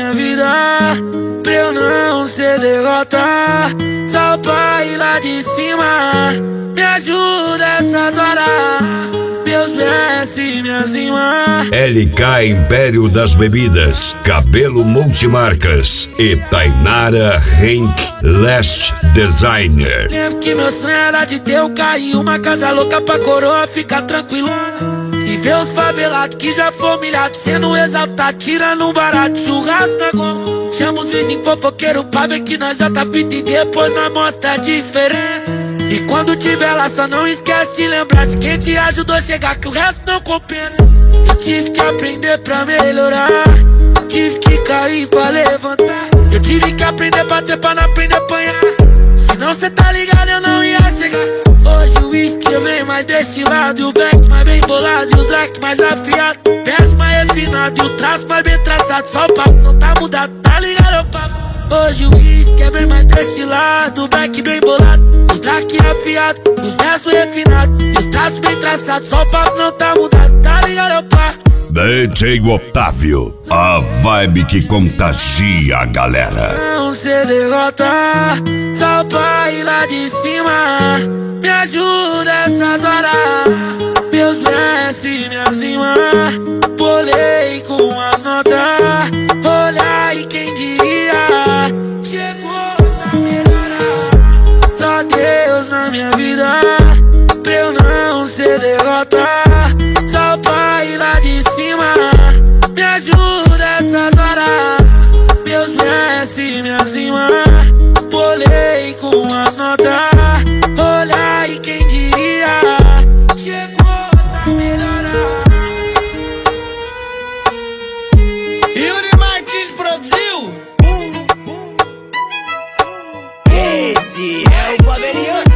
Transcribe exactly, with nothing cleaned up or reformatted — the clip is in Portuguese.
minha vida, pra eu não ser derrota. Só o pai lá de cima me ajuda essas horas. Deus desce minha cima. L K Império das Bebidas, Cabelo Multimarcas e Tainara Henk Last Designer. Lembro que meu sonho era de ter o carro e uma casa louca pra coroa ficar tranquilona. E ver os favelados que já foi humilhado sendo exaltado, tirando um barato, churrasco na goma. Chama os vizinhos fofoqueiros pra ver que nós já tá fita e depois nós mostra a diferença. E quando tiver lá só não esquece de lembrar de quem te ajudou a chegar, que o resto não compensa. Eu tive que aprender pra melhorar, tive que cair pra levantar. Eu tive que aprender pra ter pra não aprender a apanhar. Senão cê tá ligado, eu não ia chegar. Hoje o whisky vem mais destilado, e o black mais bem bolado, e os black mais afiado, verso mais refinado e o traço mais bem traçado. Só o papo não tá mudado, tá ligado, o papo? Hoje o whisky é bem mais destilado, o black bem bolado, os black afiado, os versos refinados e os traços bem traçados. Só o papo não tá mudado, tá ligado, o papo? D J Otávio, a vibe que contagia a galera. Não ser derrota, só o pai lá de cima me ajuda essas horas. Deus desce minha cima, bolei com as notas. Olha aí quem diria, chegou pra melhorar. Só Deus na minha vida, pra eu não ser derrota. Só o pai lá de cima me ajuda essas horas. Deus desce minha cima, bolei com as notas. Olha aí quem diria, chegou pra melhorar. Yuri Martins produziu. Esse é o Faberiano.